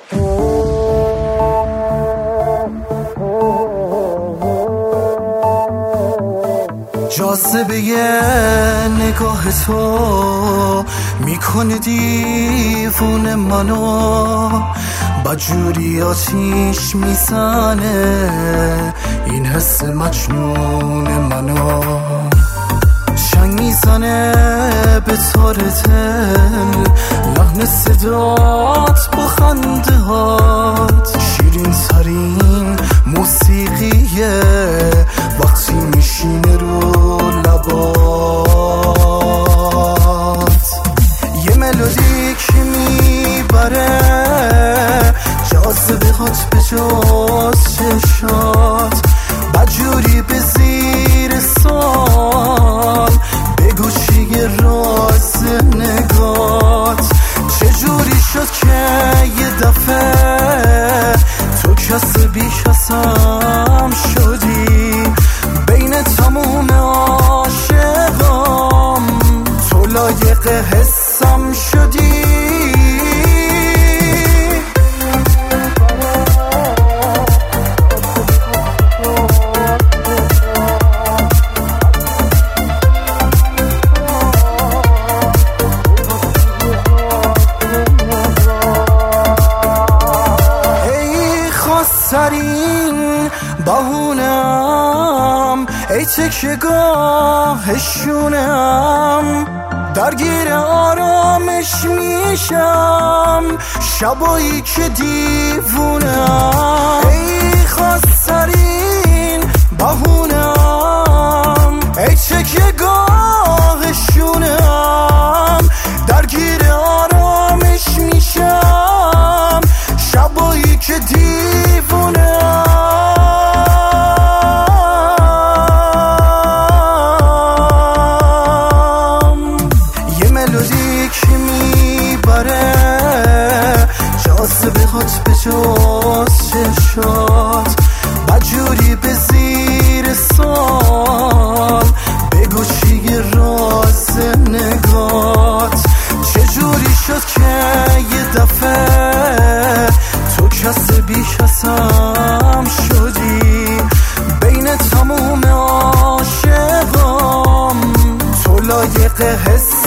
جاذبه نگاه تو میکنه دیوونه منو، بدجوری آتیش میزنه این حس مجنون منو. چنگ میزنه به تار دل، لحن صدات با خنده هات، شیرین ترین موسیقیه وقتی میشینه رو لبات. یه ملودی که میبره جاذبه هات به جاز چشات، بدجوری به زیر سال بگو چیه راز نگات. چجوری شد که یه دفعه تو کس بی کسم شدی، بین تموم عاشقام تو لایق حسم شدی. سرین بهونم ای تکیه گاهشونم، درگیر آرامش میشم شبایی که دیوونم. ای خواسترین بهونم ای تکیه گاهشونم، درگیر آرامش میشم شبایی که یه ملودی که میبره جاذبه هات به جاز چشات، بدجوری به زیر سال بگو چیه راز نگات. چجوری شد که یه دفعه تو کس بی کسم شدی، بین تموم عاشقام تو لایق حس